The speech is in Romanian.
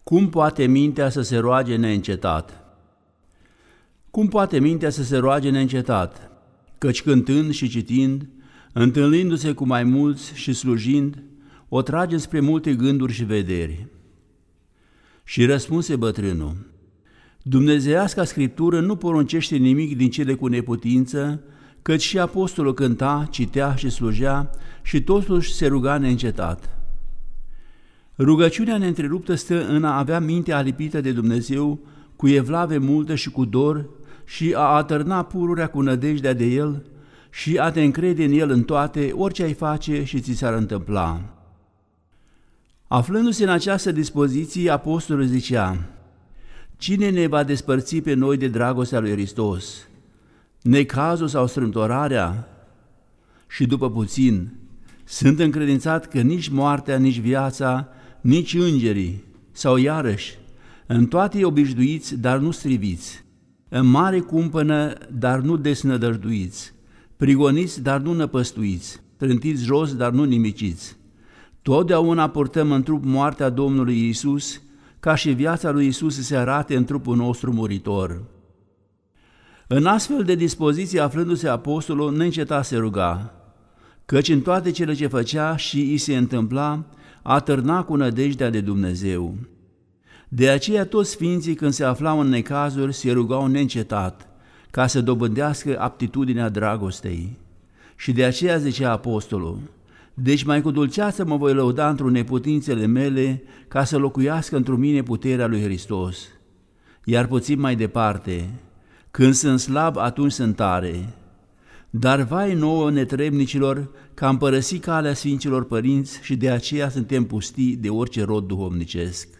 Cum poate mintea să se roage neîncetat? Cum poate mintea să se roage neîncetat? Căci cântând și citind, întâlnindu-se cu mai mulți și slujind, o trage spre multe gânduri și vederi. Și răspunse bătrânul: Dumnezeiasca Scriptură nu poruncește nimic din cele cu neputință, căci și apostolul cânta, citea și slujea și totuși se ruga neîncetat. Rugăciunea neîntreruptă stă în a avea mintea alipită de Dumnezeu cu evlave multă și cu dor și a atârna pururea cu nădejdea de El și a te încrede în El în toate, orice ai face și ți s-ar întâmpla. Aflându-se în această dispoziție, apostolul zicea: Cine ne va despărți pe noi de dragostea lui Hristos? Necazul sau strâmtorarea? Și după puțin, sunt încredințat că nici moartea, nici viața, nici îngerii, sau iarăși, în toate obișnuiți, dar nu striviți, în mare cumpănă, dar nu desnădăjduiți, prigoniți, dar nu năpăstuiți, trântiți jos, dar nu nimiciți. Totdeauna purtăm în trup moartea Domnului Iisus, ca și viața lui Iisus să se arate în trupul nostru muritor. În astfel de dispoziție, aflându-se apostolul, neîncetat se ruga, căci în toate cele ce făcea și îi se întâmpla, atârna cu nădejdea de Dumnezeu. De aceea toți sfinții, când se aflau în necazuri, se rugau neîncetat, ca să dobândească aptitudinea dragostei. Și de aceea zicea apostolul: Deci mai cu dulceață mă voi lăuda într-o neputințele mele, ca să locuiască într-o mine puterea lui Hristos. Iar puțin mai departe: Când sunt slab, atunci sunt tare. Dar vai nouă netrebnicilor că am părăsit calea Sfinților Părinți și de aceea suntem pustii de orice rod duhovnicesc.